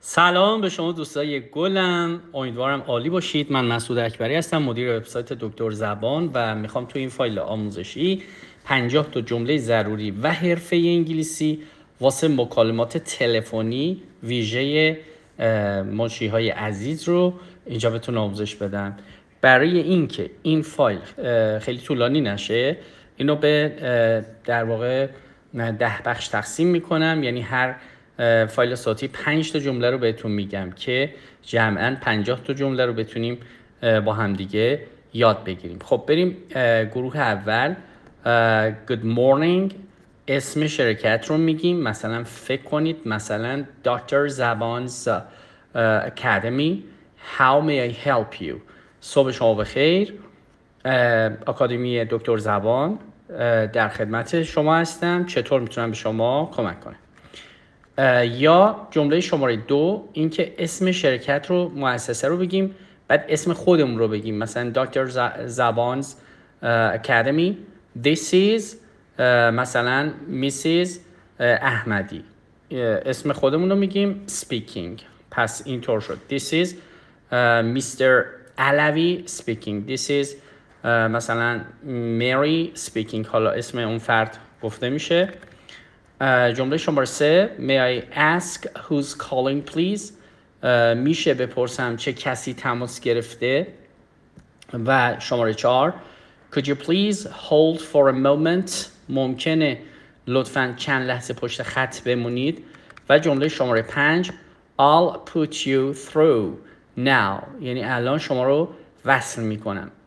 سلام به شما دوستای گلم، امیدوارم عالی باشید. من مسعود اکبری هستم، مدیر وبسایت دکتر زبان و میخوام تو این فایل آموزشی 50 تا جمله ضروری و حرفه‌ای انگلیسی واسه مکالمات تلفنی ویژه منشی‌های عزیز رو اینجا بهتون آموزش بدم. برای اینکه این فایل خیلی طولانی نشه، اینو به در واقع 10 بخش تقسیم میکنم، یعنی هر فایل صوتی 5 تا جمله رو بهتون میگم که جمعاً 50 تا جمله رو بتونیم با هم دیگه یاد بگیریم. خب بریم گروه اول. Good morning، اسم شرکت رو میگیم. مثلا فکر کنید مثلا دکتر زبانز اکادمی. How may I help you؟ صبح شما بخیر، آکادمی دکتر زبان در خدمت شما هستم، چطور میتونم به شما کمک کنم؟ یا جمله شماره 2، اینکه اسم شرکت رو، مؤسسه رو بگیم، بعد اسم خودمون رو بگیم. مثلا دکتر زبانز اکادمی. This is مثلا میسیز احمدی. اسم خودمون رو میگیم speaking. پس اینطور شد. This is Mr. علوی speaking. This is مثلا Mary speaking. حالا اسم اون فرد گفته میشه. جمله شماره 3، May I ask who's calling please؟ میشه بپرسم چه کسی تماس گرفته؟ و شماره 4، Could you please hold for a moment؟ ممکنه لطفاً چند لحظه پشت خط بمونید. و جمله شماره 5، I'll put you through now، یعنی الان شما رو وصل میکنم.